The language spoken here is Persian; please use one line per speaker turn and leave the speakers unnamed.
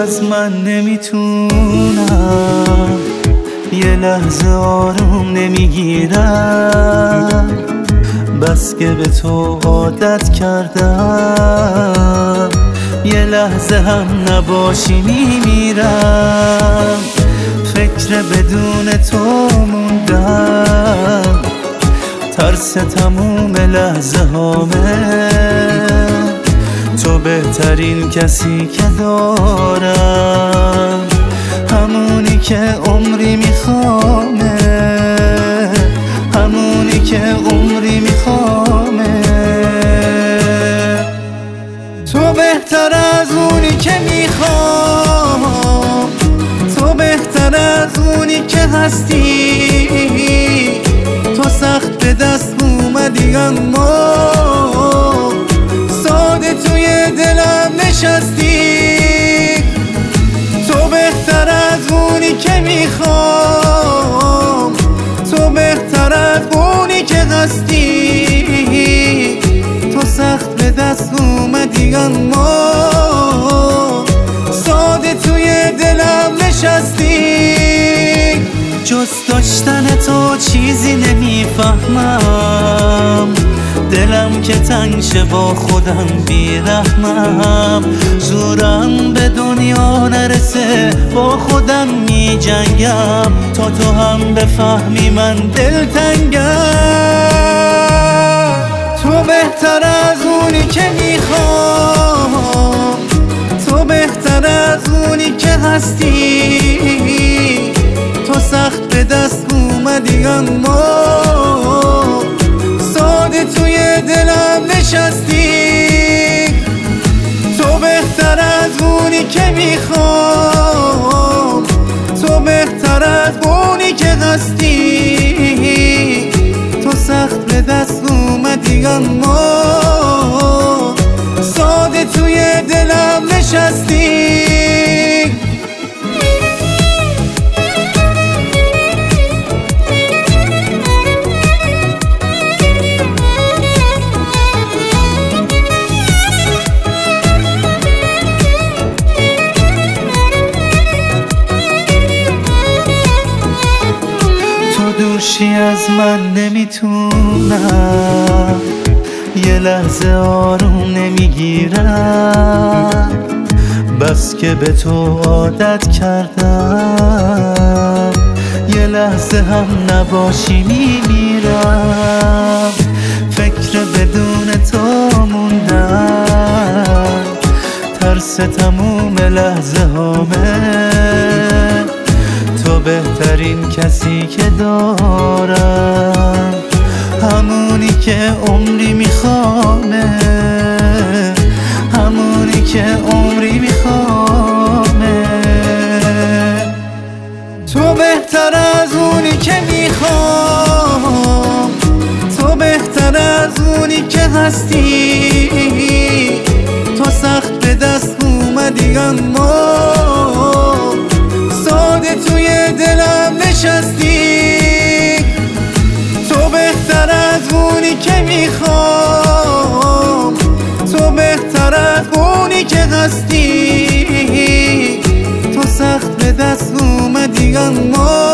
از من نمیتونم، یه لحظه آروم نمیگیرم، بس که به تو عادت کردم، یه لحظه هم نباشی میمیرم. فکر بدون تو موندم، ترس تموم لحظه هامه، تو بهترین کسی که دارم، همونی که عمری میخوامه، همونی که عمری میخوامه. تو بهتر از اونی که میخوام، تو بهتر از اونی که هستی، تو سخت به دست اومدی اما ساده توی دلم نشستی. تو بهتر از اونی که میخوام، تو بهتر از اونی که هستی، تو سخت به دست اومدی اما ساده توی دلم نشستی. جز داشتن تو چیزی نمیفهمم، دلم که تنگ شه با خودم بیرحمم، زورم به دنیا نرسه با خودم میجنگم، تا تو هم بفهمی من دلتنگم. تو بهتر از اونی که میخوام، تو بهتر از اونی که هستی، تو سخت به دست اومدی اما ساده توی دلم نشستی. تو بهتر از اونی که میخوام، تو بهتر از اونی که هستی، تو سخت به دست اومدی اما ساده توی دلم نشستی. دوشی از من نمیتونم، یه لحظه آروم نمیگیرم، بس که به تو عادت کردم، یه لحظه هم نباشی میمیرم. فکر بدون تو موندم، ترس تموم لحظه هامه، تو بهترین کسی که دارم، همونی که عمری میخوامه، همونی که عمری میخوامه. تو بهتر از اونی که میخوام، تو بهتر از اونی که هستی، تو سخت به دست اومدی اما ساده توی دلم نشستی. تو بهتر از اونی که میخوام، تو بهتر از اونی که هستی، تو سخت به دست اومدی اما